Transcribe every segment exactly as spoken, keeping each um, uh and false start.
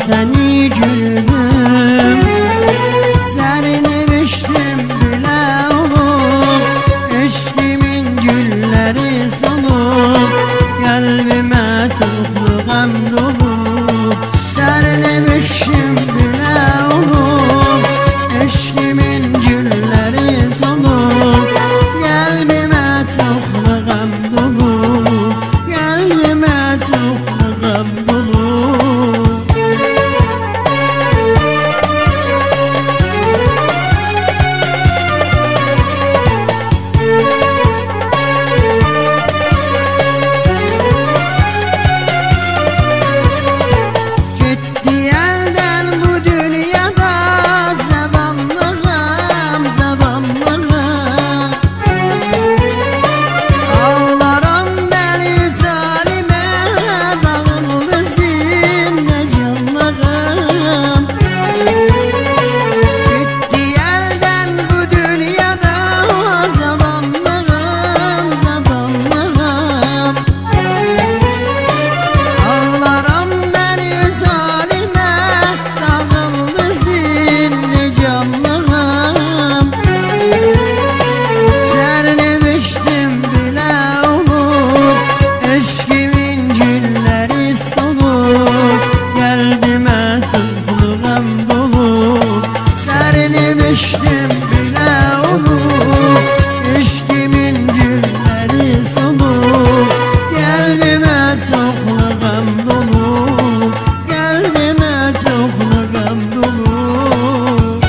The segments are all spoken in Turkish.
seni güldüm, sernemiştim bile olup, eşkimin gülleri solup, kalbime çoklu gam dolup. Sernemiştim bile olup, eşkimin gülleri solup, kalbime çoklu gam dolup, kalbime çoklu gam dolup. Sernemiştim bile olup, eşkimin gülleri solup, kalbime çoklu gam dolup, kalbime çoklu gam dolup.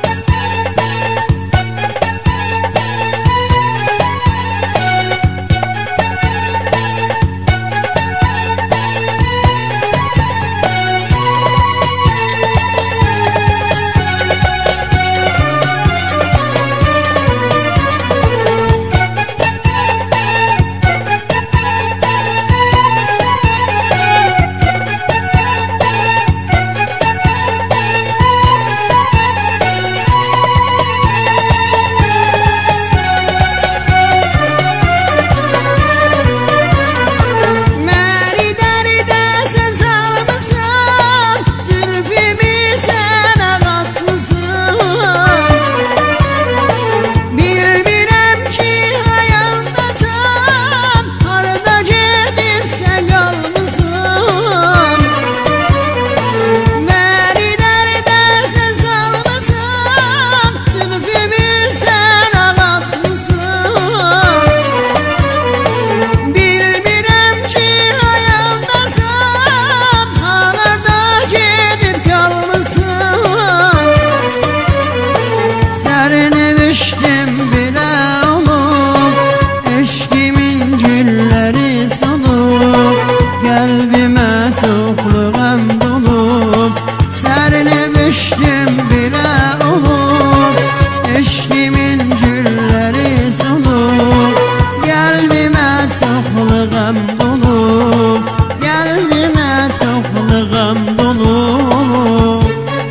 Sernemiştim bile olup, eşkimin gülleri solup, kalbime çoklu gam dolup. Sernemiştim bile olup, eşkimin gülleri solup, kalbime çoklu gam dolup, kalbime çoklu gam dolup.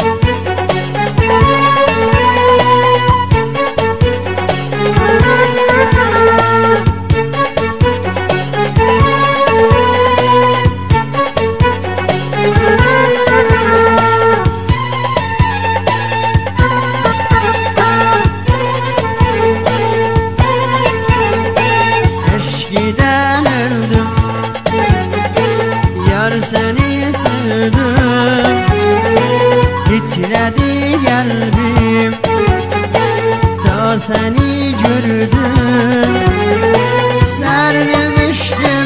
Eşkiden öldüm, yar seni sürdüm, titredi kalbim, ta seni gördüm. Sernemiştim